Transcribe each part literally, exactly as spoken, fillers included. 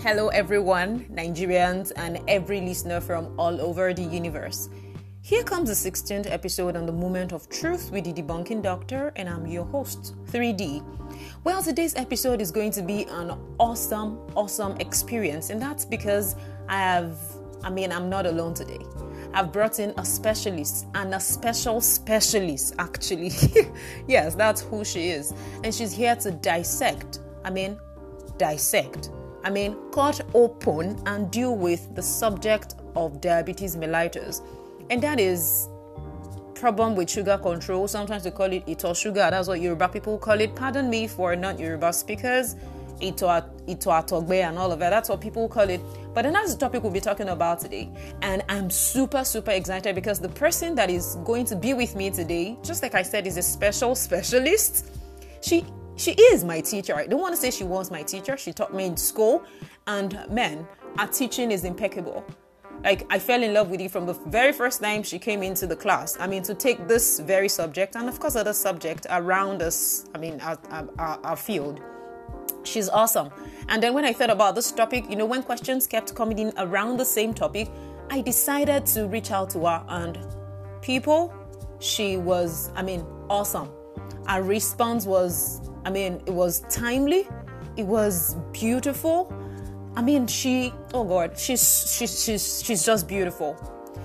Hello, everyone, Nigerians, and every listener from all over the universe. Here comes the sixteenth episode on the Moment of Truth with the Debunking Doctor, and I'm your host, three D. Well, today's episode is going to be an awesome, awesome experience, and that's because I have, I mean, I'm not alone today. I've brought in a specialist, and a special specialist, actually. Yes, that's who she is. And she's here to dissect, I mean, dissect. I mean, cut open and deal with the subject of diabetes mellitus. And that is problem with sugar control. Sometimes they call it ito sugar. That's what Yoruba people call it. Pardon me for non-Yoruba speakers. Ito, ito atogbe and all of that. That's what people call it. But then that's the topic we'll be talking about today. And I'm super, super excited because the person that is going to be with me today, just like I said, is a special specialist. She She is my teacher. I don't want to say she was my teacher. She taught me in school. And man, her teaching is impeccable. Like, I fell in love with it from the very first time she came into the class. I mean, to take this very subject, and of course other subject around us, I mean, our, our, our field. She's awesome. And then when I thought about this topic, you know, when questions kept coming in around the same topic, I decided to reach out to her. And people, she was, I mean, awesome. Her response was, I mean, it was timely. It was beautiful. I mean, she, oh God, she's, she's, she's, she's just beautiful.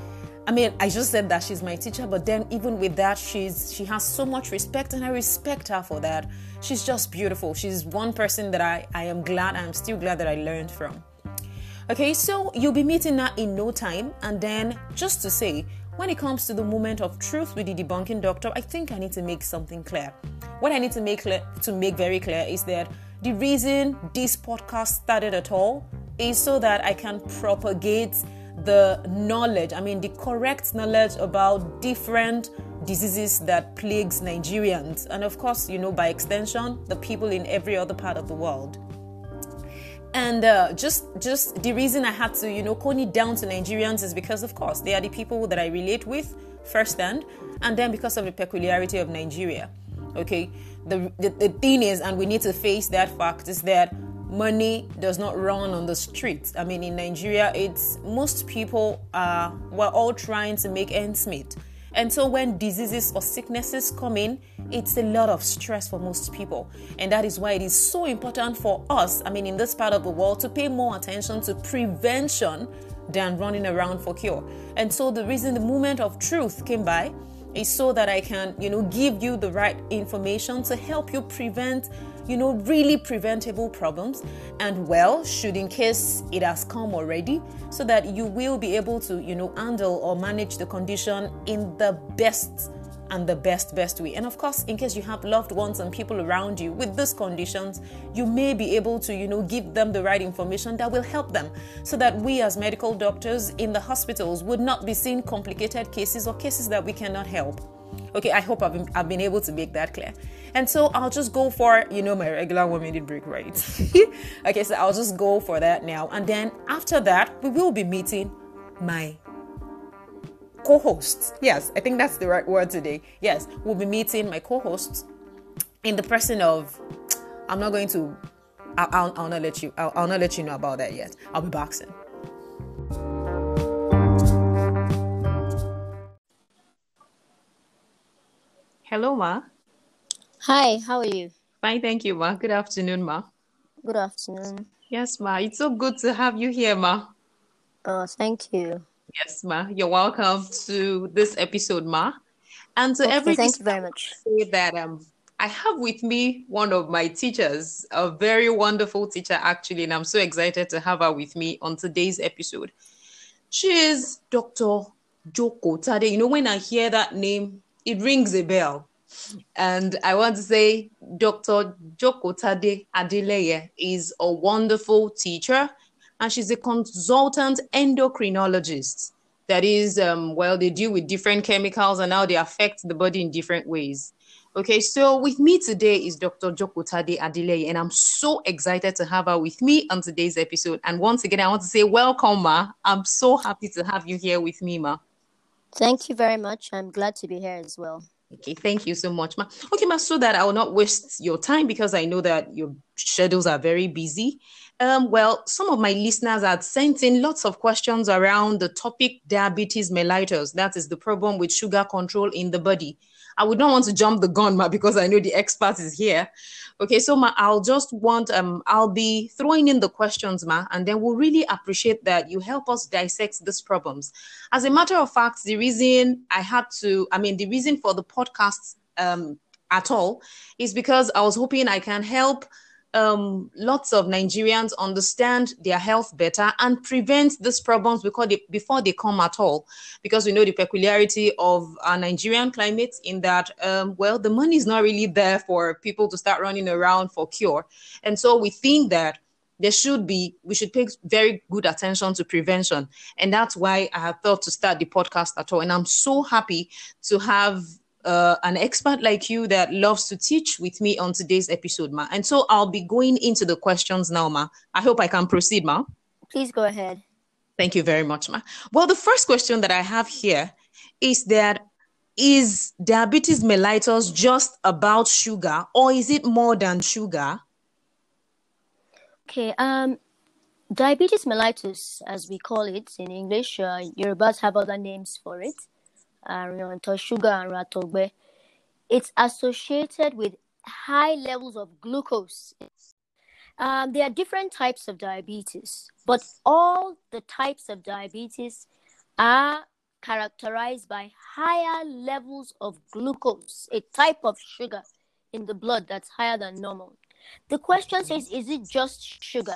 I mean, I just said that she's my teacher, but then even with that, she's, she has so much respect, and I respect her for that. She's just beautiful. She's one person that I, I am glad, I'm still glad that I learned from. Okay, so you'll be meeting her in no time. And then just to say, when it comes to the moment of truth with the debunking doctor, I think I need to make something clear. What I need to make clear, to make very clear is that the reason this podcast started at all is so that I can propagate the knowledge, I mean the correct knowledge about different diseases that plagues Nigerians, and of course, you know, by extension, the people in every other part of the world. And uh, just just the reason I had to, you know, cone it down to Nigerians is because, of course, they are the people that I relate with firsthand, and then because of the peculiarity of Nigeria. Okay, the, the the thing is, and we need to face that fact, is that money does not run on the streets. I mean, in Nigeria, it's most people are, we're all trying to make ends meet. And so when diseases or sicknesses come in, it's a lot of stress for most people. And that is why it is so important for us, I mean, in this part of the world, to pay more attention to prevention than running around for cure. And so the reason the moment of truth came by is so that I can, you know, give you the right information to help you prevent, you know, really preventable problems. And well, should in case it has come already, so that you will be able to, you know, handle or manage the condition in the best and the best, best way. And of course, in case you have loved ones and people around you with these conditions, you may be able to, you know, give them the right information that will help them, so that we as medical doctors in the hospitals would not be seeing complicated cases or cases that we cannot help. Okay, I hope I've been, I've been able to make that clear. And so I'll just go for, you know, my regular one minute break, right? Okay, so I'll just go for that now. And then after that, we will be meeting my co-hosts. Yes, I think that's the right word today. Yes, we'll be meeting my co-hosts in the person of, I'm not going to, I'll, I'll, I'll not let you, I'll, I'll not let you know about that yet. I'll be back soon. Hello, Ma. Hi, how are you? Fine, thank you, Ma. Good afternoon, Ma. Good afternoon. Yes, Ma. It's so good to have you here, Ma. Oh, thank you. Yes, Ma. You're welcome to this episode, Ma. And to Okay, every thank you very much. Say that um, I have with me one of my teachers, a very wonderful teacher, actually, and I'm so excited to have her with me on today's episode. She is Doctor Joko Tade. You know, when I hear that name, it rings a bell. And I want to say Doctor Joko Tade Adeleye is a wonderful teacher, and she's a consultant endocrinologist. That is, um, well, they deal with different chemicals and how they affect the body in different ways. Okay, so with me today is Doctor Joko Tade Adeleye, and I'm so excited to have her with me on today's episode. And once again, I want to say welcome, Ma. I'm so happy to have you here with me, Ma. Thank you very much. I'm glad to be here as well. Okay, thank you so much, Ma. Okay, Ma, so that I will not waste your time, because I know that you're schedules are very busy. Um, well, some of my listeners had sent in lots of questions around the topic diabetes mellitus. That is the problem with sugar control in the body. I would not want to jump the gun, Ma, because I know the expert is here. Okay, so Ma, I'll just want, um, I'll be throwing in the questions, Ma, and then we'll really appreciate that you help us dissect these problems. As a matter of fact, the reason I had to, I mean, the reason for the podcast um, at all is because I was hoping I can help um, lots of Nigerians understand their health better and prevent these problems because they, before they come at all. Because we know the peculiarity of our Nigerian climate in that, um, well, the money is not really there for people to start running around for cure. And so we think that there should be, we should pay very good attention to prevention. And that's why I have thought to start the podcast at all. And I'm so happy to have Uh, an expert like you that loves to teach with me on today's episode, Ma. And so I'll be going into the questions now, Ma. I hope I can proceed, Ma. Please go ahead. Thank you very much, Ma. Well, the first question that I have here is that, is diabetes mellitus just about sugar, or is it more than sugar? Okay, um, diabetes mellitus, as we call it in English, uh, Yorubas have other names for it. Uh, sugar and ratogbe. It's associated with high levels of glucose. Um, there are different types of diabetes, but all the types of diabetes are characterized by higher levels of glucose, a type of sugar in the blood that's higher than normal. The question says, is it just sugar?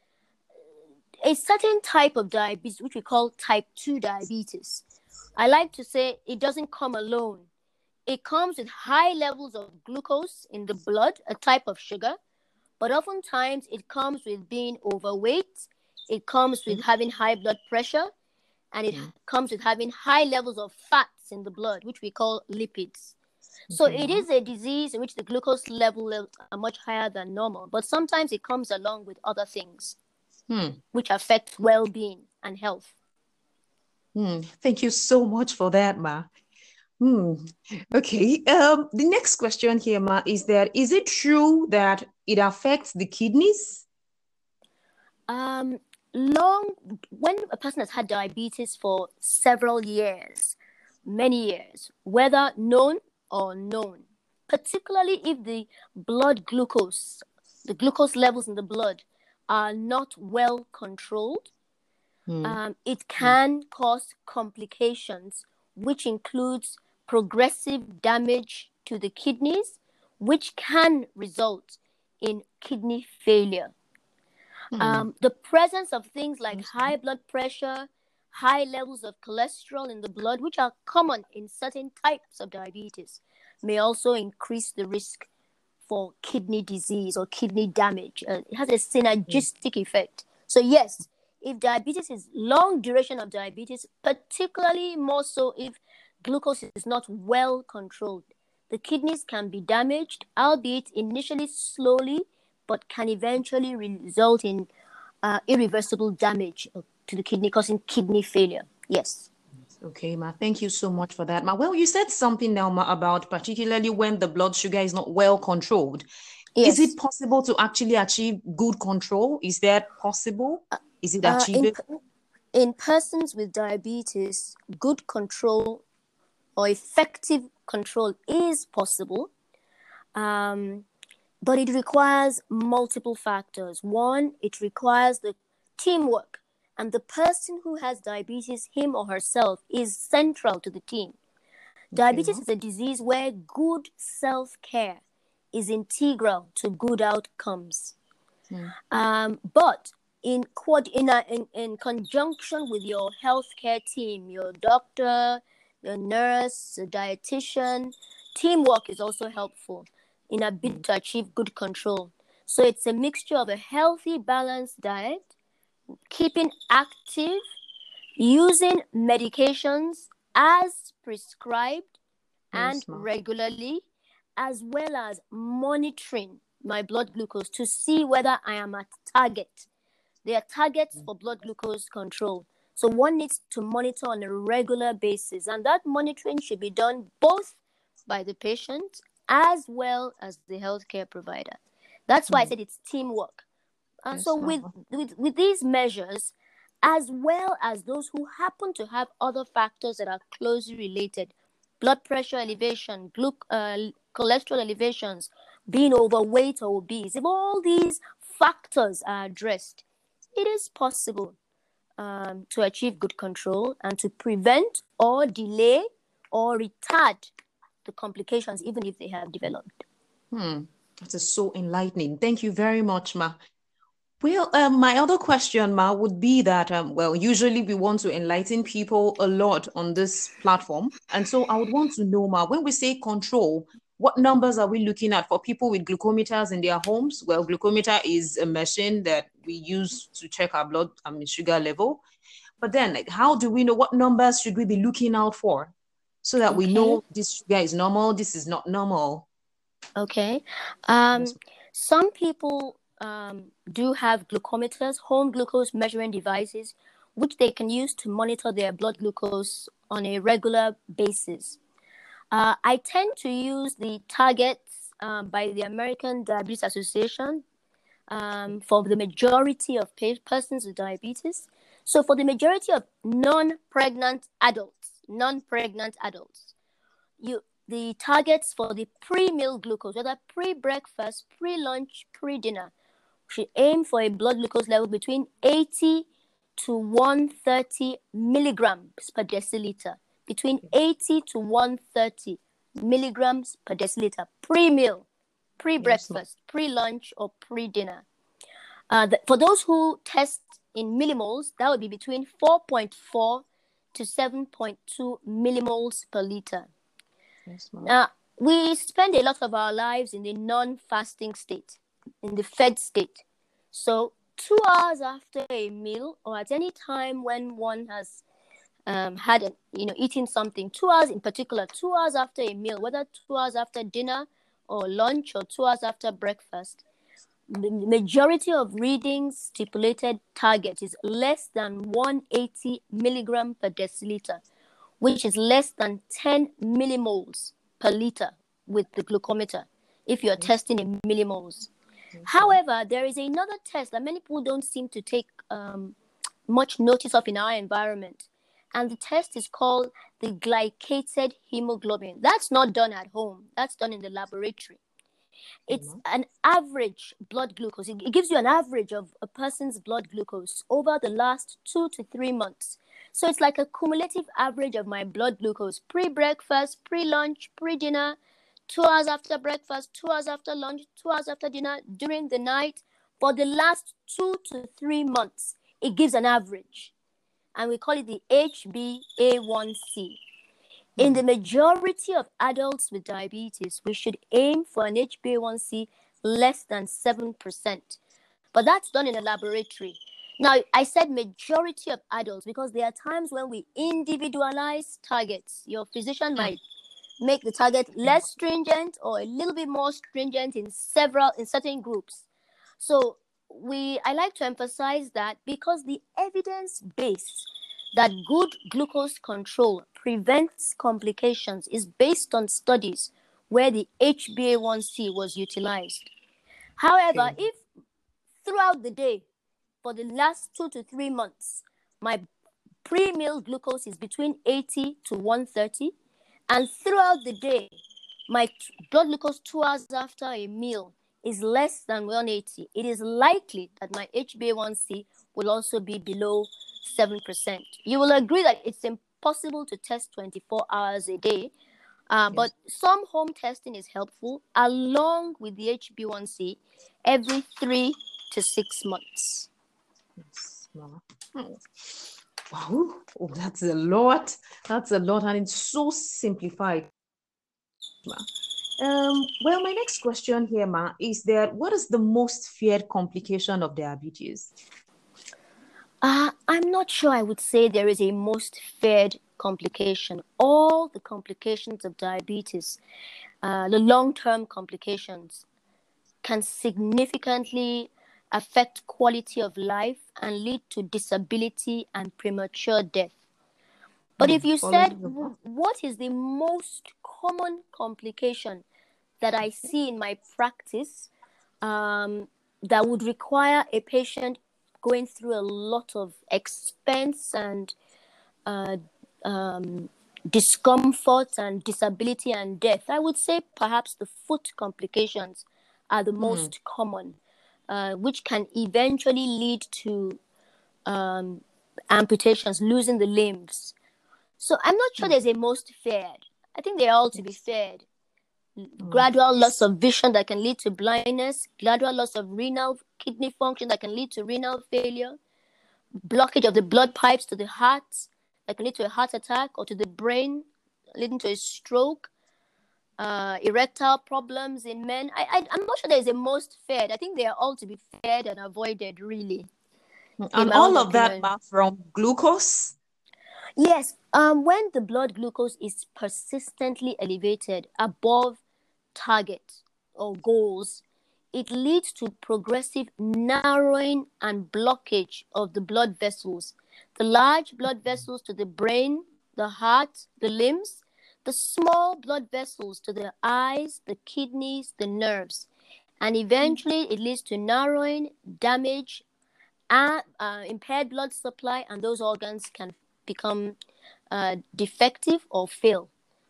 A certain type of diabetes, which we call type two diabetes, I like to say it doesn't come alone. It comes with high levels of glucose in the blood, a type of sugar, but oftentimes it comes with being overweight, it comes with having high blood pressure, and it mm. comes with having high levels of fats in the blood, which we call lipids. So okay. It is a disease in which the glucose levels are much higher than normal, but sometimes it comes along with other things hmm. which affect well-being and health. Hmm. Thank you so much for that, Ma. Hmm. Okay. Um, the next question here, Ma, is that, is it true that it affects the kidneys? Um, long, when a person has had diabetes for several years, many years, whether known or unknown, particularly if the blood glucose, the glucose levels in the blood are not well controlled, Mm. Um, it can mm. cause complications, which includes progressive damage to the kidneys, which can result in kidney failure. Mm. Um, the presence of things like mm. high blood pressure, high levels of cholesterol in the blood, which are common in certain types of diabetes, may also increase the risk for kidney disease or kidney damage. Uh, it has a synergistic mm. effect. So yes, if diabetes is long duration of diabetes, particularly more so if glucose is not well controlled, the kidneys can be damaged, albeit initially slowly, but can eventually result in uh, irreversible damage to the kidney, causing kidney failure. Yes. Okay, Ma. Thank you so much for that, Ma. Well, you said something now, Ma, about particularly when the blood sugar is not well controlled. Yes. Is it possible to actually achieve good control? Is that possible? Uh, Is it achievable? Uh, in, in persons with diabetes, good control or effective control is possible, um, but it requires multiple factors. One, it requires the teamwork, and the person who has diabetes, him or herself, is central to the team. Okay. Diabetes is a disease where good self-care is integral to good outcomes. Hmm. Um, but In, in, a, in, in conjunction with your healthcare team, your doctor, your nurse, the dietitian, teamwork is also helpful in a bid to achieve good control. So it's a mixture of a healthy, balanced diet, keeping active, using medications as prescribed and yes, regularly, as well as monitoring my blood glucose to see whether I am at target. There are targets for blood glucose control. So one needs to monitor on a regular basis. And that monitoring should be done both by the patient as well as the healthcare provider. That's why Mm. I said it's teamwork. And Yes, so with, ma'am. with, with these measures, as well as those who happen to have other factors that are closely related, blood pressure elevation, glu- uh, cholesterol elevations, being overweight or obese, if all these factors are addressed, it is possible um, to achieve good control and to prevent or delay or retard the complications, even if they have developed. Hmm. That is so enlightening. Thank you very much, Ma. Well, um, my other question, Ma, would be that, um, well, usually we want to enlighten people a lot on this platform. And so I would want to know, Ma, when we say control, what numbers are we looking at for people with glucometers in their homes? Well, glucometer is a machine that we use to check our blood, I mean, sugar level. But then, like, how do we know what numbers should we be looking out for so that we Okay. know this sugar is normal, this is not normal? Okay. Um, Yes. some people um, do have glucometers, home glucose measuring devices, which they can use to monitor their blood glucose on a regular basis. Uh, I tend to use the targets um, by the American Diabetes Association um, for the majority of pa- persons with diabetes. So, for the majority of non-pregnant adults, non-pregnant adults, you the targets for the pre-meal glucose, whether pre-breakfast, pre-lunch, pre-dinner, should aim for a blood glucose level between eighty to one hundred thirty milligrams per deciliter. Between eighty to one hundred thirty milligrams per deciliter pre-meal, Yes, ma'am. pre-breakfast, pre-lunch, or pre-dinner. Uh, the, for those who test in millimoles, that would be between four point four to seven point two millimoles per liter. Yes, ma'am. Now, we spend a lot of our lives in the non-fasting state, in the fed state. So, two hours after a meal, or at any time when one has um, had, a, you know, eaten something, two hours in particular, two hours after a meal, whether two hours after dinner or lunch or two hours after breakfast, the majority of readings stipulated target is less than one hundred eighty milligram per deciliter, which is less than ten millimoles per liter with the glucometer if you're Yes. testing in millimoles. Yes, However, there is another test that many people don't seem to take um, much notice of in our environment. And the test is called the glycated hemoglobin. That's not done at home. That's done in the laboratory. It's ma'am. an average blood glucose. It gives you an average of a person's blood glucose over the last two to three months. So it's like a cumulative average of my blood glucose pre-breakfast, pre-lunch, pre-dinner, two hours after breakfast, two hours after lunch, two hours after dinner, during the night. For the last two to three months, it gives an average. And we call it the H b A one C. In the majority of adults with diabetes, we should aim for an H b A one C less than seven percent. But that's done in a laboratory. Now, I said majority of adults because there are times when we individualize targets. Your physician might make the target less stringent or a little bit more stringent in several, in certain groups. So we, I like to emphasize that because the evidence base that good glucose control prevents complications is based on studies where the H b A one C was utilized. However, Okay. if throughout the day, for the last two to three months, my pre-meal glucose is between eighty to one hundred thirty, and throughout the day, my blood glucose two hours after a meal is less than one hundred eighty, it is likely that my H b A one C will also be below seven percent. You will agree that it's impossible to test twenty-four hours a day, uh, Yes. but some home testing is helpful along with the H b A one C every three to six months. Yes, ma'am. Hmm. Wow. Oh, that's a lot. That's a lot, and it's so simplified, ma. Um, well, my next question here, ma, is that what is the most feared complication of diabetes? Uh, I'm not sure I would say there is a most feared complication. All the complications of diabetes, uh, the long-term complications, can significantly affect quality of life and lead to disability and premature death. But Hmm. if you Following said, the what? what is the most common complication that I see in my practice, um, that would require a patient going through a lot of expense and uh, um, discomfort and disability and death. I would say perhaps the foot complications are the most common, uh, which can eventually lead to um, amputations, losing the limbs. So I'm not sure there's a most feared. I think they're all to be feared. Gradual loss of vision that can lead to blindness, gradual loss of renal kidney function that can lead to renal failure, blockage of the blood pipes to the heart that can lead to a heart attack, or to the brain leading to a stroke, uh, erectile problems in men. I, I, I'm not sure there's a most feared. I think they are all to be feared and avoided, really. And all of that are from glucose? Yes. Um, when the blood glucose is persistently elevated above target or goals, it leads to progressive narrowing and blockage of the blood vessels. The large blood vessels to the brain, the heart, the limbs, the small blood vessels to the eyes, the kidneys, the nerves. And eventually it leads to narrowing, damage, and uh, impaired blood supply, and those organs can become uh, defective or fail.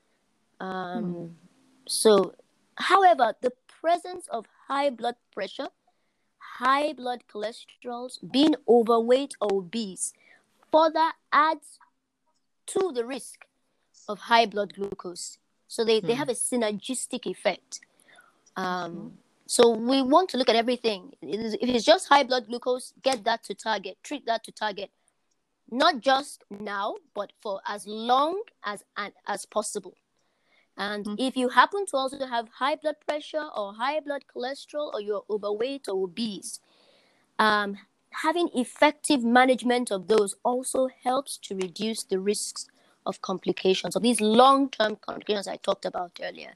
Um, hmm. So, however, the presence of high blood pressure, high blood cholesterol, being overweight or obese further adds to the risk of high blood glucose. So they, hmm. they have a synergistic effect. Um, so we want to look at everything. If it's just high blood glucose, get that to target, treat that to target. Not just now, but for as long as, as possible. And mm-hmm. if you happen to also have high blood pressure or high blood cholesterol, or you're overweight or obese, um, having effective management of those also helps to reduce the risks of complications, of these long-term complications I talked about earlier.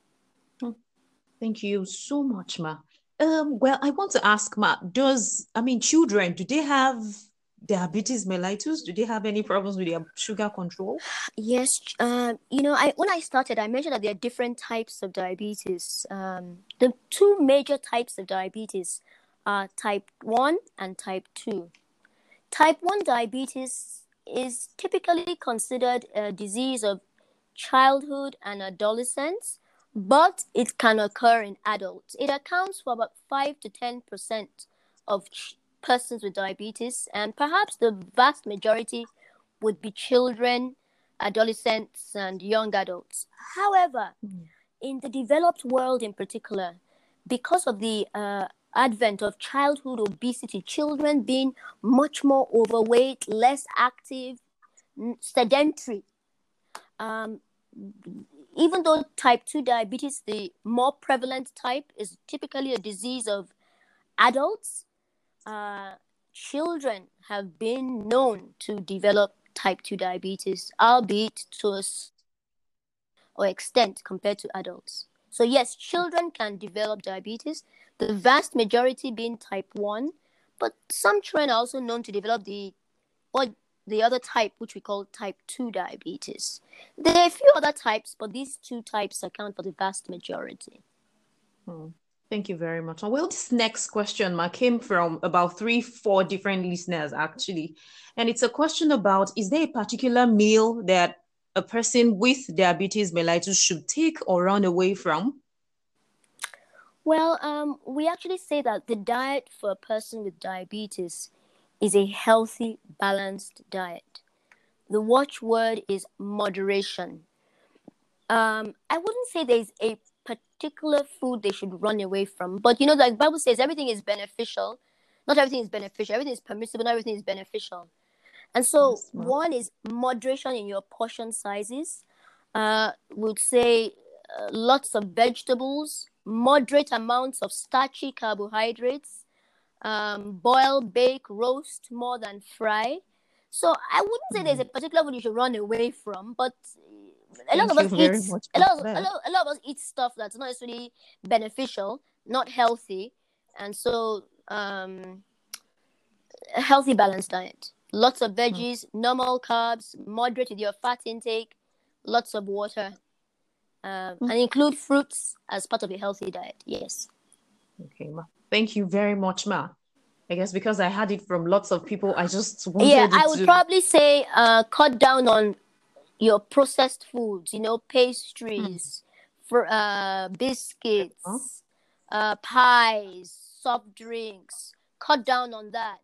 Thank you so much, Ma. Um, well, I want to ask, Ma, does, I mean, children, do they have diabetes mellitus? Do they have any problems with their sugar control? Yes. Uh, you know, I when I started, I mentioned that there are different types of diabetes. Um, the two major types of diabetes are type one and type two. Type one diabetes is typically considered a disease of childhood and adolescence, but it can occur in adults. It accounts for about five to ten percent of ch- persons with diabetes, and perhaps the vast majority would be children, adolescents, and young adults. However, mm. in the developed world in particular, because of the uh, advent of childhood obesity, children being much more overweight, less active, sedentary, um, even though type two diabetes, the more prevalent type, is typically a disease of adults, uh, children have been known to develop type two diabetes, albeit to a or extent compared to adults. So yes, children can develop diabetes, the vast majority being type one, but some children are also known to develop the or the other type, which we call type two diabetes. There are a few other types, but these two types account for the vast majority. Hmm. Thank you very much. Well, this next question Ma, came from about three, four different listeners, actually. And it's a question about, is there a particular meal that a person with diabetes mellitus should take or run away from? Well, um, we actually say that the diet for a person with diabetes is a healthy, balanced diet. The watchword is moderation. Um, I wouldn't say there's a particular food they should run away from, but you know, like Bible says, everything is beneficial. Not everything is beneficial. Everything is permissible. Not everything is beneficial. And so, yes, one is moderation in your portion sizes. Uh, would say uh, lots of vegetables, moderate amounts of starchy carbohydrates, um, boil, bake, roast more than fry. So I wouldn't say mm. there's a particular food you should run away from, but a lot, of us eat, a, lot, a, lot, a lot of us eat stuff that's not necessarily beneficial, not healthy. And so um, a healthy, balanced diet. Lots of veggies, mm. normal carbs, moderate with your fat intake, lots of water, um, mm. and include fruits as part of a healthy diet. Yes. Okay, ma. Thank you very much, ma. I guess because I had it from lots of people, I just wanted Yeah, you I would to. probably say uh, cut down on your processed foods, you know, pastries, for uh, Huh? biscuits, uh, pies, soft drinks. Cut down on that.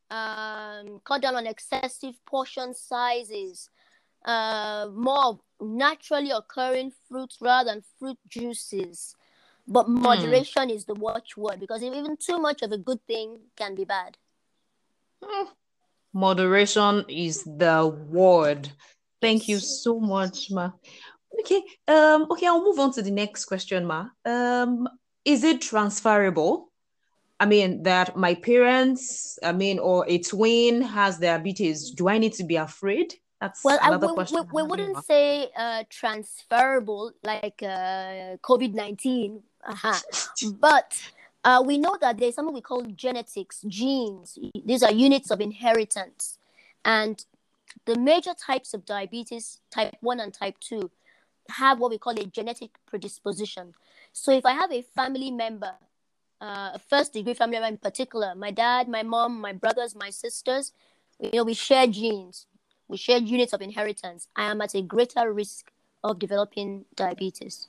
Um, cut down on excessive portion sizes. Uh, more of naturally occurring fruits rather than fruit juices. But Hmm. moderation is the watchword, because even too much of a good thing can be bad. Hmm. Moderation is the word. Thank you Yes. so much, ma. Okay. Um. Okay, I'll move on to the next question, ma. Um. Is it transferable? I mean, that my parents, I mean, or a twin has diabetes. Do I need to be afraid? That's Well, I, another we, question we, I we have here, wouldn't ma. say uh, transferable like uh, COVID nineteen, uh-huh. But uh, we know that there's something we call genetics, genes. These are units of inheritance. And the major types of diabetes, type one and type two, have what we call a genetic predisposition. So if I have a family member, uh, a first degree family member in particular, my dad, my mom, my brothers, my sisters, you know, we share genes, we share units of inheritance. I am at a greater risk of developing diabetes.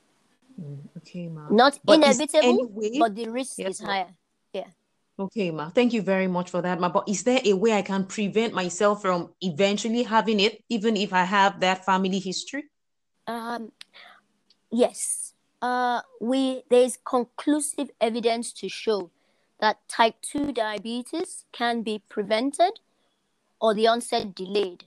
Mm, okay, ma. Not But is there any inevitable, way? but the risk is Yes, ma. higher. Yeah. Okay, ma. Thank you very much for that, ma. But is there a way I can prevent myself from eventually having it, even if I have that family history? Um, yes. Uh, we there is conclusive evidence to show that type two diabetes can be prevented or the onset delayed.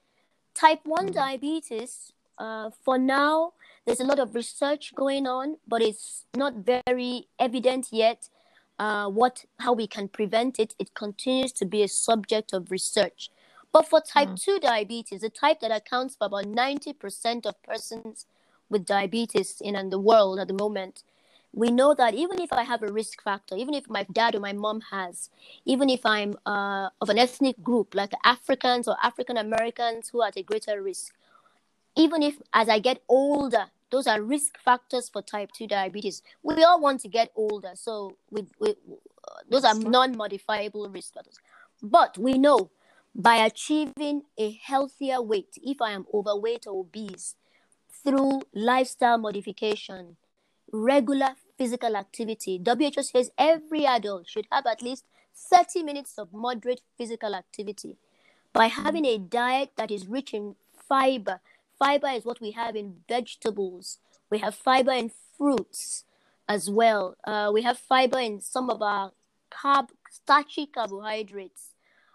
Type one Mm, diabetes, uh, for now, there's a lot of research going on, but it's not very evident yet uh, what how we can prevent it. It continues to be a subject of research. But for type mm, two diabetes, the type that accounts for about ninety percent of persons with diabetes in, in the world at the moment, we know that even if I have a risk factor, even if my dad or my mom has, even if I'm uh, of an ethnic group like Africans or African Americans who are at a greater risk, even if as I get older, those are risk factors for type two diabetes. We all want to get older, so we, we, uh, those are yes, ma. non-modifiable risk factors. But we know by achieving a healthier weight, if I am overweight or obese, through lifestyle modification, regular physical activity. W H O says every adult should have at least thirty minutes of moderate physical activity. By Mm, having a diet that is rich in fiber, fiber is what we have in vegetables. We have fiber in fruits as well. Uh, we have fiber in some of our carb, starchy carbohydrates.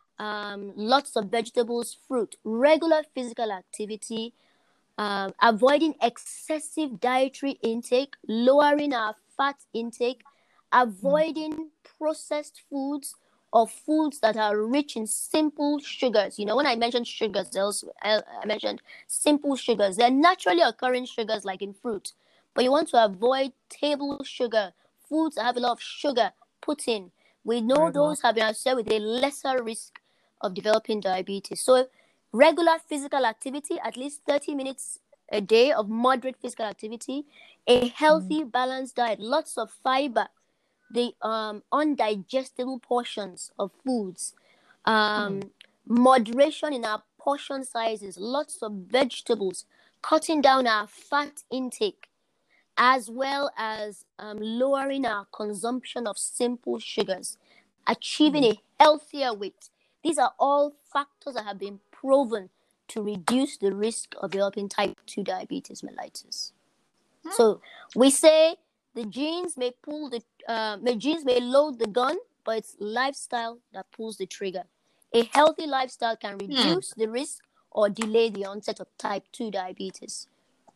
Um, lots of vegetables, fruit, regular physical activity, um, avoiding excessive dietary intake, lowering our fat intake, mm, avoiding processed foods or foods that are rich in simple sugars. You know, when I mentioned sugars, I mentioned simple sugars. They're naturally occurring sugars like in fruit, but you want to avoid table sugar, foods that have a lot of sugar put in. We know very well. those have been associated with a lesser risk of developing diabetes. So regular physical activity, at least thirty minutes a day of moderate physical activity, a Mm, healthy, balanced diet, lots of fiber, the um, undigestible portions of foods, um, mm, moderation in our portion sizes, lots of vegetables, cutting down our fat intake, as well as um, lowering our consumption of simple sugars, achieving mm. a healthier weight. These are all factors that have been proven to reduce the risk of developing type two diabetes mellitus. So we say the genes may pull the uh, the genes may load the gun, but it's lifestyle that pulls the trigger. A healthy lifestyle can Hmm. reduce the risk or delay the onset of type two diabetes.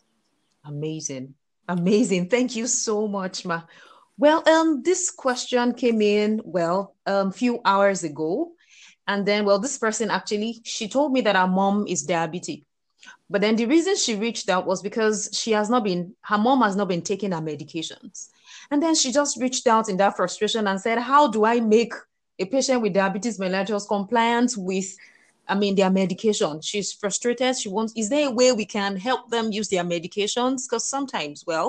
Amazing. Amazing. Thank you so much, ma. Well, um, this question came in, well, um, few hours ago. And then, well, this person actually, she told me that her mom is diabetic. But then the reason she reached out was because she has not been, her mom has not been taking her medications. And then she just reached out in that frustration and said, how do I make a patient with diabetes mellitus compliant with, I mean, their medication? She's frustrated. She wants, is there a way we can help them use their medications? Because sometimes, well,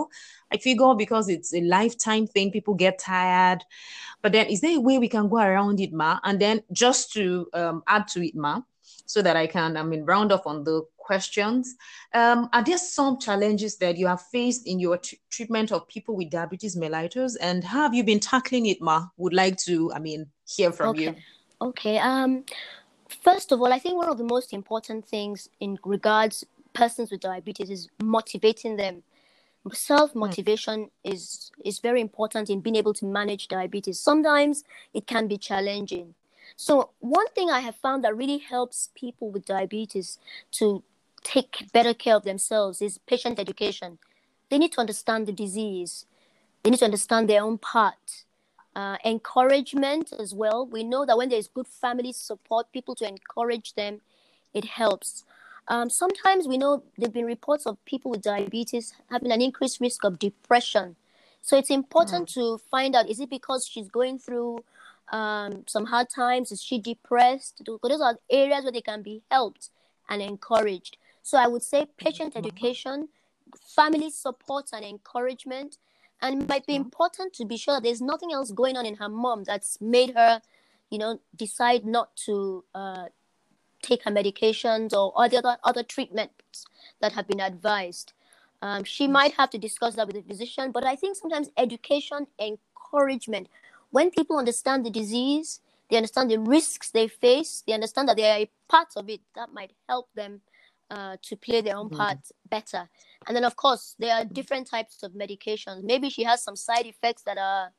I figure because it's a lifetime thing, people get tired. But then is there a way we can go around it, Ma? And then just to um, add to it, Ma, so that I can, I mean, round off on the questions. Um, are there some challenges that you have faced in your t- treatment of people with diabetes mellitus? And how have you been tackling it, Ma? Would like to, I mean, hear from okay. you. Okay. Um, first of all, I think one of the most important things in regards persons with diabetes is motivating them. Self-motivation mm. is is very important in being able to manage diabetes. Sometimes it can be challenging. So one thing I have found that really helps people with diabetes to take better care of themselves is patient education. They need to understand the disease. They need to understand their own part. Uh, encouragement as well. We know that when there is good family support, people to encourage them, it helps. Um, sometimes we know there have been reports of people with diabetes having an increased risk of depression. So it's important mm. to find out, is it because she's going through um, some hard times? Is she depressed? Those are areas where they can be helped and encouraged. So I would say patient education, family support and encouragement. And it might be important to be sure that there's nothing else going on in her mom that's made her, you know, decide not to uh, take her medications or other other treatments that have been advised. Um, she yes. might have to discuss that with the physician, but I think sometimes education, encouragement, when people understand the disease, they understand the risks they face, they understand that they are a part of it, that might help them uh, to play their own part mm-hmm. better. And then, of course, there are different types of medications. Maybe she has some side effects that are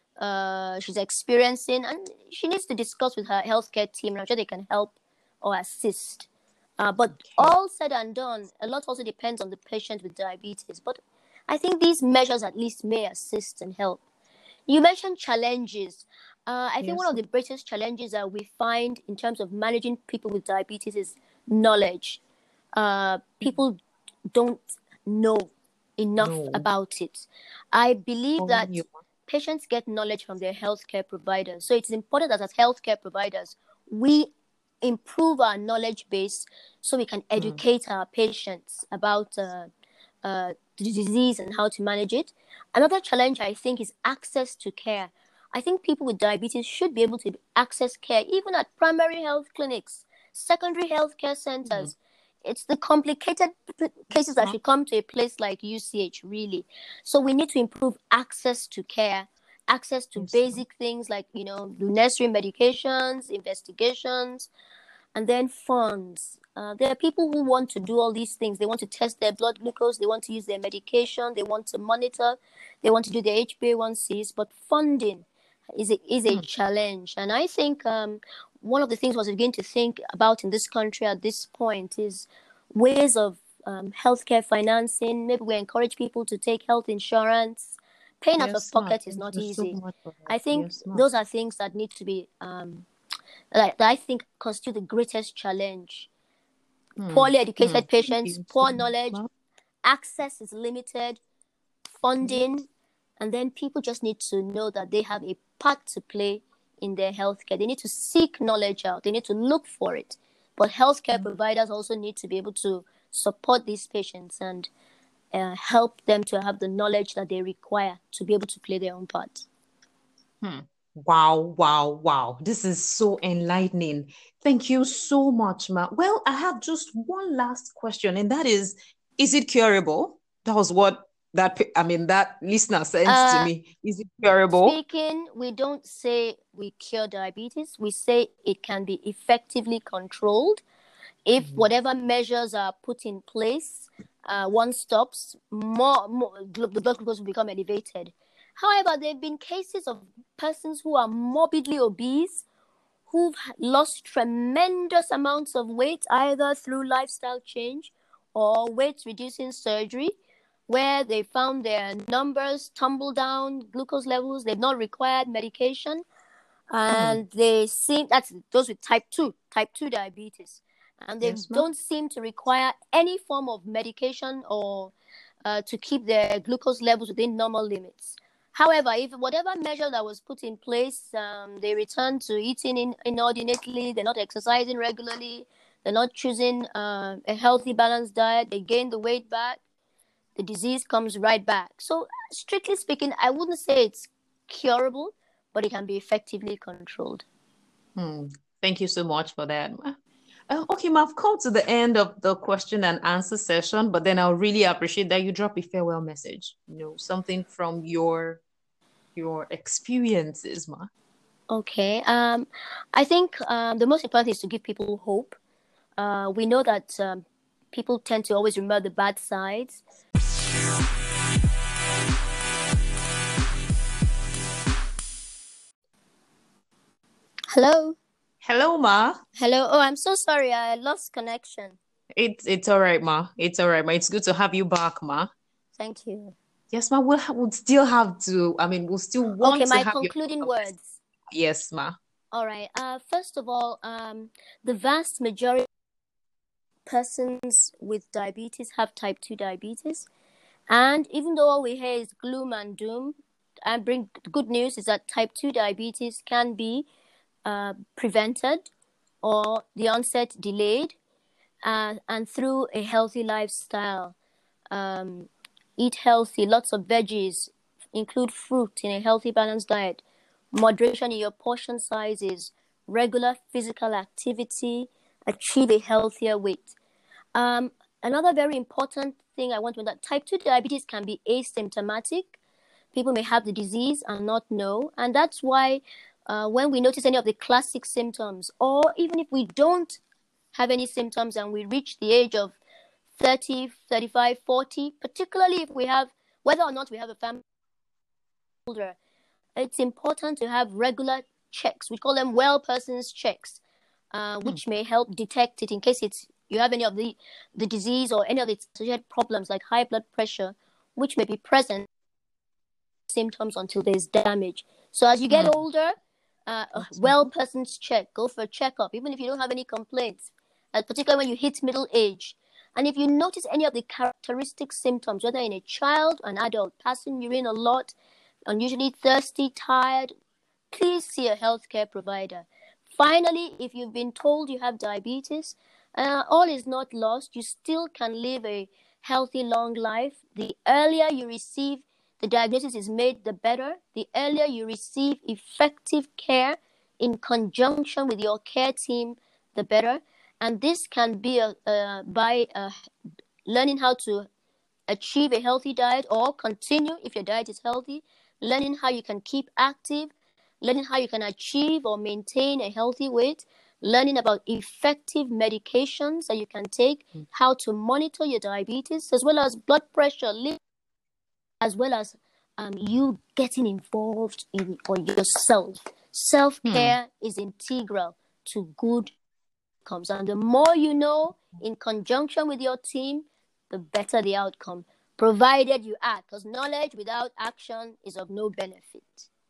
uh, she's experiencing, and she needs to discuss with her healthcare team. I'm sure they can help or assist. Uh, but okay. all said and done, a lot also depends on the patient with diabetes. But I think these measures at least may assist and help. You mentioned challenges. Uh, I think yes. one of the greatest challenges that we find in terms of managing people with diabetes is knowledge. Uh, people don't know enough no. about it. I believe oh, that you. patients get knowledge from their healthcare providers. So it's important that as healthcare providers, we improve our knowledge base so we can educate mm. our patients about uh, uh, the disease and how to manage it. Another challenge, I think, is access to care. I think people with diabetes should be able to access care, even at primary health clinics, secondary health care centers. Mm. It's the complicated cases that should come to a place like U C H, really. So we need to improve access to care, access to yes, basic ma'am. things like, you know, necessary medications, investigations, and then funds. Uh, there are people who want to do all these things. They want to test their blood glucose. They want to use their medication. They want to monitor. They want to do their H b A one Cs. But funding is a, is a mm. challenge. And I think um, one of the things I was beginning to think about in this country at this point is ways of um, healthcare financing. Maybe we encourage people to take health insurance. Paying yes, out of pocket is not easy. So I think yes, those are things that need to be, um, like, that I think constitute the greatest challenge. Hmm. Poorly educated hmm. patients, poor so knowledge, much. access is limited, funding, yes. and then people just need to know that they have a part to play in their healthcare. They need to seek knowledge out. They need to look for it. But healthcare hmm. providers also need to be able to support these patients and uh, help them to have the knowledge that they require to be able to play their own part. Hmm. Wow, wow, wow. This is so enlightening. Thank you so much, Ma. Well, I have just one last question, and that is, is it curable? That was what that, I mean, that listener sent uh, to me. Is it curable? Speaking, we don't say we cure diabetes. We say it can be effectively controlled. If mm-hmm. whatever measures are put in place, uh, one stops, more, more the blood glucose will become elevated. However, there have been cases of persons who are morbidly obese, who've lost tremendous amounts of weight, either through lifestyle change or weight-reducing surgery, where they found their numbers tumble down, glucose levels, they've not required medication, and mm. they seem, that's those with type two, type two diabetes, and they yes, don't seem to require any form of medication or uh, to keep their glucose levels within normal limits. However, if whatever measure that was put in place, um, they return to eating in, inordinately, they're not exercising regularly, they're not choosing uh, a healthy, balanced diet, they gain the weight back, the disease comes right back. So strictly speaking, I wouldn't say it's curable, but it can be effectively controlled. Hmm. Thank you so much for that. Uh, okay, Ma, I've come to the end of the question and answer session, but then I'll really appreciate that you drop a farewell message, you know, something from your your experiences, Ma. Okay. Um, I think um, the most important is to give people hope. Uh, we know that um, people tend to always remember the bad sides. Hello? Hello, Ma. Hello? Oh, I'm so sorry. I lost connection. It's it's all right, Ma. It's all right, Ma. It's good to have you back, Ma. Thank you. Yes, Ma. We'll, ha- we'll still have to, I mean, we'll still want Okay, to my have concluding your... words. Yes, Ma. All right. Uh, first of all, um, the vast majority of persons with diabetes have type two diabetes. And even though all we hear is gloom and doom, and bring good news is that type two diabetes can be uh, prevented or the onset delayed, uh, and through a healthy lifestyle. Um, eat healthy, lots of veggies, include fruit in a healthy, balanced diet, moderation in your portion sizes, regular physical activity, achieve a healthier weight. Um, another very important thing I want to know that type two diabetes can be asymptomatic. People may have the disease and not know. And that's why uh, when we notice any of the classic symptoms, or even if we don't have any symptoms and we reach the age of thirty, thirty-five, forty, particularly if we have, whether or not we have a family older, it's important to have regular checks. We call them well person's checks, uh, which mm. may help detect it in case it's you have any of the, the disease or any of the associated problems like high blood pressure, which may be present symptoms until there's damage. So as you get mm. older, uh, a well person's check, go for a checkup, even if you don't have any complaints, uh, particularly when you hit middle age. And if you notice any of the characteristic symptoms, whether in a child or an adult, passing urine a lot, unusually thirsty, tired, please see a healthcare provider. Finally, if you've been told you have diabetes, uh, all is not lost. You still can live a healthy, long life. The earlier you receive the diagnosis is made, the better. The earlier you receive effective care in conjunction with your care team, the better. And this can be a, uh, by uh, learning how to achieve a healthy diet or continue if your diet is healthy, learning how you can keep active, learning how you can achieve or maintain a healthy weight, learning about effective medications that you can take, mm. how to monitor your diabetes, as well as blood pressure, as well as um, you getting involved in for yourself. Self-care mm. is integral to good outcomes. And the more you know in conjunction with your team, the better the outcome, provided you act, because knowledge without action is of no benefit.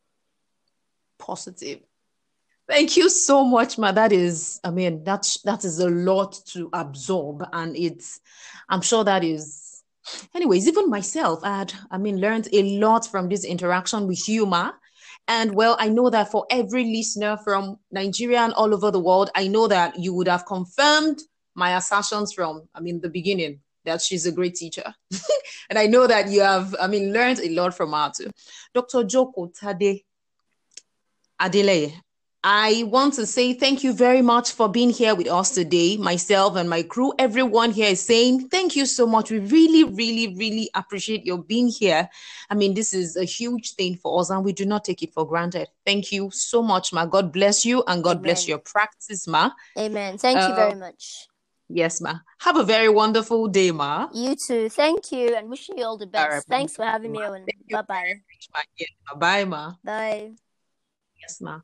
Positive. Thank you so much, Ma. That is, I mean, that's, that is a lot to absorb. And it's, I'm sure that is, anyways, even myself, I had, I mean, learned a lot from this interaction with you, Ma. And well, I know that for every listener from Nigeria and all over the world, I know that you would have confirmed my assertions from, I mean, the beginning, that she's a great teacher. And I know that you have, I mean, learned a lot from her too. Doctor Joko Tade Adeleye, I want to say thank you very much for being here with us today. Myself and my crew, everyone here is saying thank you so much. We really, really, really appreciate your being here. I mean, this is a huge thing for us and we do not take it for granted. Thank you so much, Ma. God bless you and God Amen. Bless your practice, Ma. Amen. Thank uh, you very much. Yes, Ma. Have a very wonderful day, Ma. You too. Thank you and wishing you all the best. All right, Thanks for having ma. me on. Bye-bye. Yeah. Bye, Ma. Bye. Yes, Ma.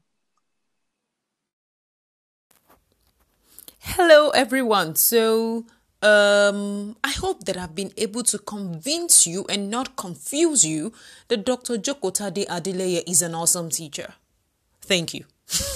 Hello, everyone. So, um, I hope that I've been able to convince you and not confuse you that Doctor Joko Tade Adeleye is an awesome teacher. Thank you.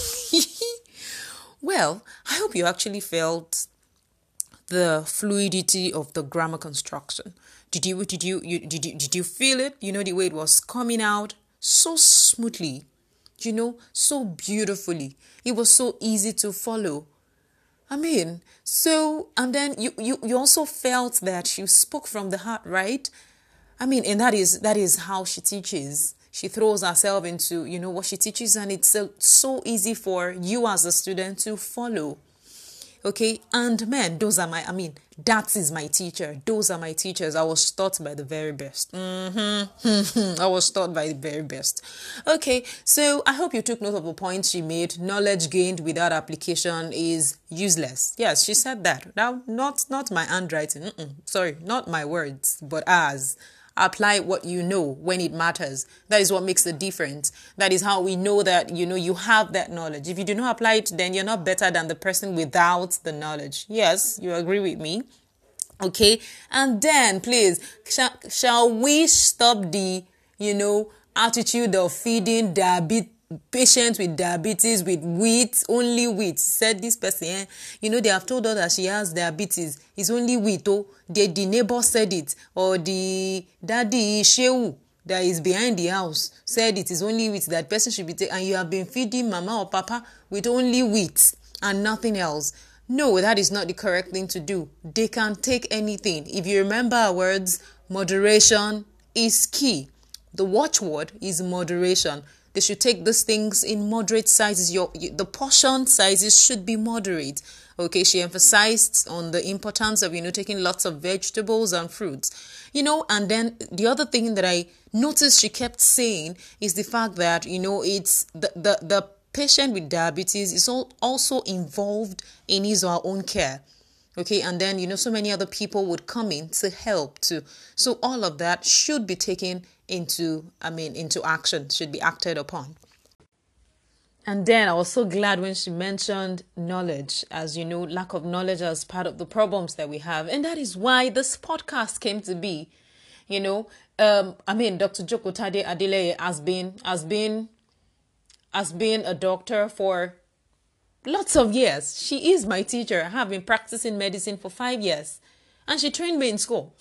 Well, I hope you actually felt the fluidity of the grammar construction. Did you, did you, you, did you, did you feel it? You know, the way it was coming out so smoothly, you know, so beautifully. It was so easy to follow. I mean, so, and then you, you, you also felt that you spoke from the heart, right? I mean, and that is that is how she teaches. She throws herself into, you know, what she teaches, and it's so, so easy for you as a student to follow. Okay, and man, those are my, I mean, that is my teacher. Those are my teachers. I was taught by the very best. Mm-hmm. I was taught by the very best. Okay, so I hope you took note of the points she made. Knowledge gained without application is useless. Yes, she said that. Now, not, not my handwriting. Mm-mm. Sorry, not my words, but as. Apply what you know when it matters. That is what makes the difference. That is how we know that, you know, you have that knowledge. If you do not apply it, then you're not better than the person without the knowledge. Yes, you agree with me? Okay. And then, please, shall, shall we stop the, you know, attitude of feeding diabetes? Patients with diabetes with wheat, only wheat. Said this person, eh? You know, they have told her that she has diabetes. It's only wheat. Oh, the, the neighbor said it, or the daddy Shehu that is behind the house said it is only wheat that person should be taking. And you have been feeding mama or papa with only wheat and nothing else. No, that is not the correct thing to do. They can take anything. If you remember our words, moderation is key. The watchword is moderation. They should take these things in moderate sizes. Your, the portion sizes should be moderate. Okay, she emphasized on the importance of, you know, taking lots of vegetables and fruits. You know, and then the other thing that I noticed she kept saying is the fact that, you know, it's the, the, the patient with diabetes is also involved in his or her own care. Okay, and then, you know, so many other people would come in to help too. So all of that should be taken into, I mean, into action, should be acted upon. And then I was so glad when she mentioned knowledge, as you know, lack of knowledge as part of the problems that we have. And that is why this podcast came to be. You know, um, I mean, Doctor Joko Tade Adeleye has been, has been, has been a doctor for lots of years. She is my teacher. I have been practicing medicine for five years. And she trained me in school.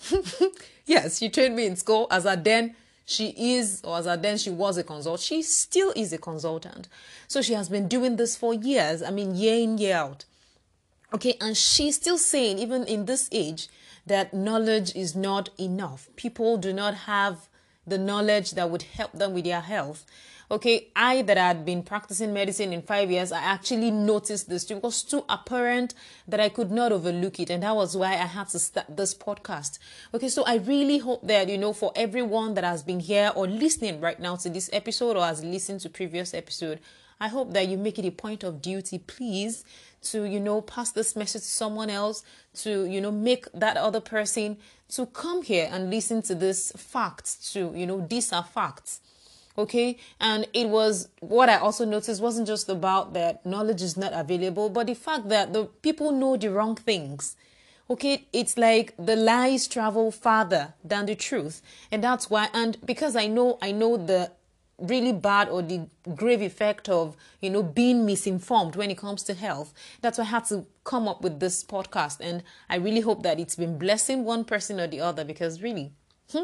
Yes, she trained me in school. As a then she is, or as a then she was a consultant. She still is a consultant. So she has been doing this for years. I mean, year in, year out. Okay, and she's still saying, even in this age, that knowledge is not enough. People do not have the knowledge that would help them with their health. Okay, I that had been practicing medicine in five years, I actually noticed this too. It was too apparent that I could not overlook it. And that was why I had to start this podcast. Okay, so I really hope that, you know, for everyone that has been here or listening right now to this episode or has listened to previous episode, I hope that you make it a point of duty, please, to, you know, pass this message to someone else, to, you know, make that other person to come here and listen to this facts too. You know, these are facts. Okay, and it was what I also noticed wasn't just about that knowledge is not available, but the fact that the people know the wrong things. Okay, it's like the lies travel farther than the truth, and that's why. And because I know, I know the really bad or the grave effect of, you know, being misinformed when it comes to health. That's why I had to come up with this podcast, and I really hope that it's been blessing one person or the other, because really. Hmm,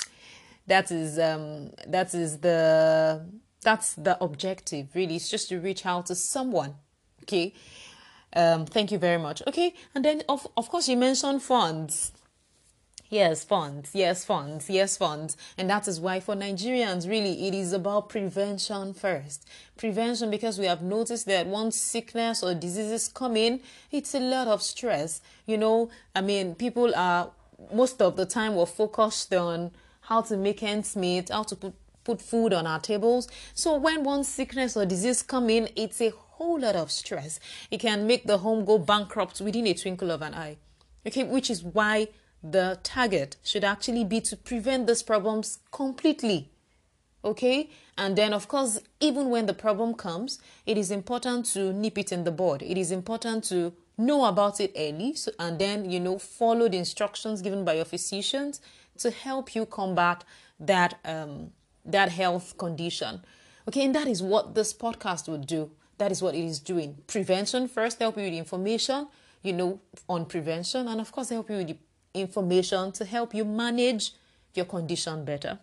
That is um that is the that's the objective, really. It's just to reach out to someone. Okay. Um, thank you very much. Okay. And then of of course you mentioned funds. Yes, funds, yes, funds, yes, funds. And that is why for Nigerians, really, it is about prevention first. Prevention, because we have noticed that once sickness or diseases come in, it's a lot of stress. You know, I mean, people are most of the time were focused on how to make ends meet, how to put, put food on our tables. So when one sickness or disease come in, it's a whole lot of stress. It can make the home go bankrupt within a twinkle of an eye. Okay, which is why the target should actually be to prevent these problems completely. Okay, and then of course, even when the problem comes, it is important to nip it in the bud. It is important to know about it early, so, and then, you know, follow the instructions given by your physicians to help you combat that um, that health condition. Okay, and that is what this podcast would do. That is what it is doing. Prevention first, help you with information, you know, on prevention, and of course help you with the information to help you manage your condition better.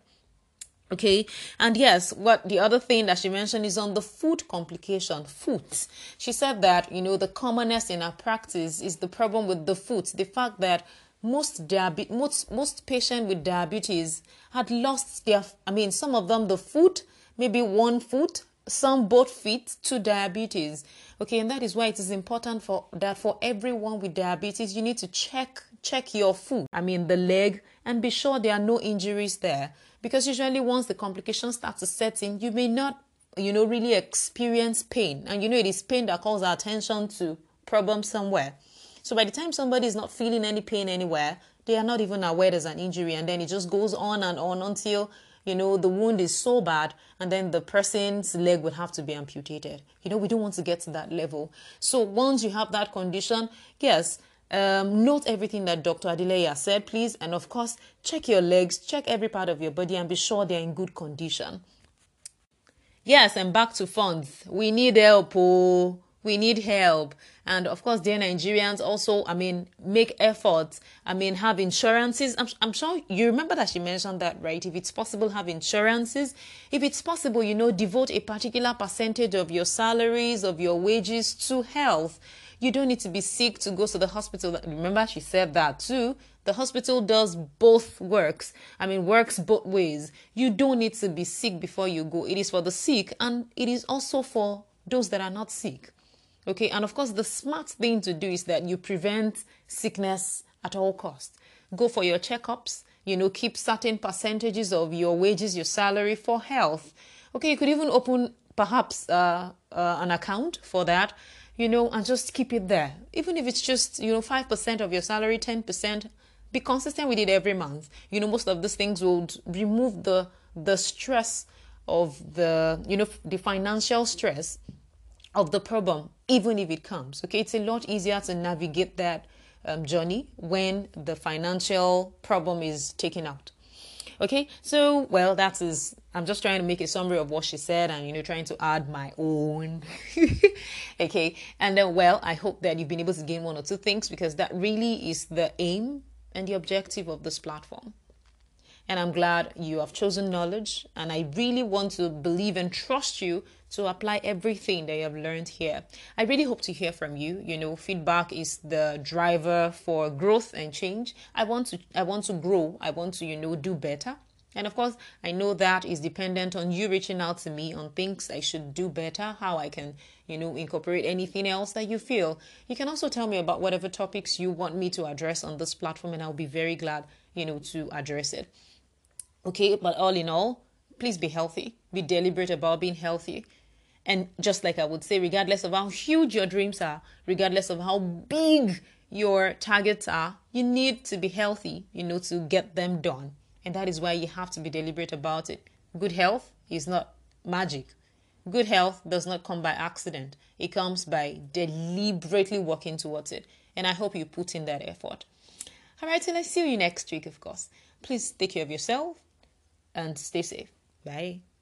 Okay, and yes, what the other thing that she mentioned is on the food complication, foods. She said that, you know, the commonest in our practice is the problem with the foods, the fact that most diabe- most most patients with diabetes had lost their, I mean, some of them the foot, maybe one foot, some both feet to diabetes. Okay, and that is why it is important for that for everyone with diabetes, you need to check check your foot, I mean the leg, and be sure there are no injuries there. Because usually once the complications start to set in, you may not, you know, really experience pain. And you know, it is pain that calls our attention to problems somewhere. So by the time somebody is not feeling any pain anywhere, they are not even aware there's an injury, and then it just goes on and on until, you know, the wound is so bad, and then the person's leg would have to be amputated. You know, we don't want to get to that level. So once you have that condition, yes, um, note everything that Doctor Adeleye said, please. And of course, check your legs, check every part of your body, and be sure they're in good condition. Yes, and back to funds. We need help. Oh. We need help. And of course, dear Nigerians, also, I mean, make efforts. I mean, have insurances. I'm, I'm sure you remember that she mentioned that, right? If it's possible, have insurances. If it's possible, you know, devote a particular percentage of your salaries, of your wages to health. You don't need to be sick to go to the hospital. Remember, she said that too. The hospital does both works. I mean, works both ways. You don't need to be sick before you go. It is for the sick, and it is also for those that are not sick. Okay, and of course, the smart thing to do is that you prevent sickness at all costs. Go for your checkups, you know, keep certain percentages of your wages, your salary for health. Okay, you could even open perhaps uh, uh, an account for that, you know, and just keep it there. Even if it's just, you know, five percent of your salary, ten percent, be consistent with it every month. You know, most of these things would remove the, the stress of the, you know, the financial stress of the problem, even if it comes. Okay, it's a lot easier to navigate that um, journey when the financial problem is taken out. Okay, so well, that is, I'm just trying to make a summary of what she said, and you know, trying to add my own. Okay, and then well, I hope that you've been able to gain one or two things, because that really is the aim and the objective of this platform. And I'm glad you have chosen knowledge, and I really want to believe and trust you to apply everything that you have learned here. I really hope to hear from you. You know, feedback is the driver for growth and change. I want to, I want to grow. I want to, you know, do better. And of course, I know that is dependent on you reaching out to me on things I should do better, how I can, you know, incorporate anything else that you feel. You can also tell me about whatever topics you want me to address on this platform, and I'll be very glad, you know, to address it. Okay, but all in all, please be healthy. Be deliberate about being healthy. And just like I would say, regardless of how huge your dreams are, regardless of how big your targets are, you need to be healthy, you know, to get them done. And that is why you have to be deliberate about it. Good health is not magic. Good health does not come by accident. It comes by deliberately working towards it. And I hope you put in that effort. All right, till I see you next week, of course. Please take care of yourself and stay safe. Bye.